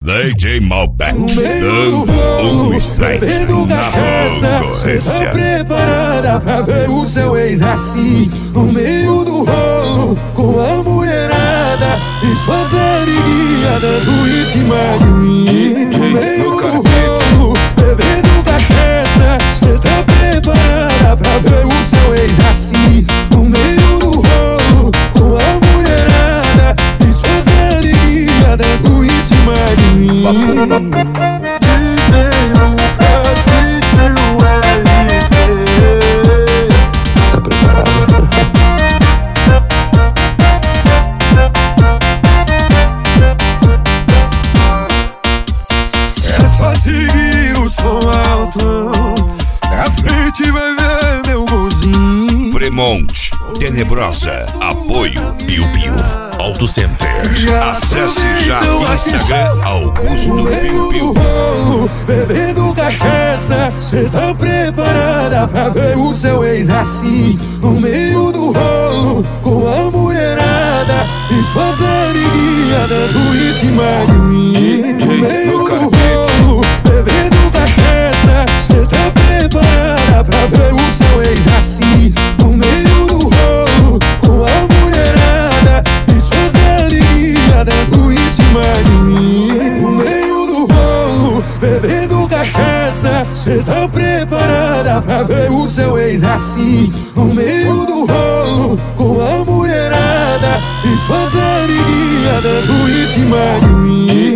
DJ Malbec dando um strike na concorrência. Tá preparada pra ver o seu ex assim, no meio do rolo, com a mulherada e suas amiguinhas dando em cima de mim. No meio do rolo, bebendo cachaça. Cê tá preparada pra ver o seu ex assim, no meio do rolo, com a mulherada e suas amiguinhas dando em cima de mim. DJ Lucas, DJ LP. Tá preparado? É só seguir o som alto, na frente vai ver meu golzinho. Fremont, Tenebrosa, apoio Piu Piu Auto Center. Acesse já o Instagram Augusto Piu Piu. Bebendo cachaça, cê tá preparada pra ver o seu ex assim, no meio do rolo, com a mulherada e suas amiguinhas dando em cima de mim. No meio do rolo, bebendo cachaça, cê tá preparada pra ver o seu ex assim, no meio do rolo, com a mulherada e suas amiguinhas dando em cima de mim. No meio do rolo, bebendo cachaça, cê tá preparada pra ver o seu ex assim, no meio do rolo, com a mulherada e suas amiguinhas dando em cima de mim.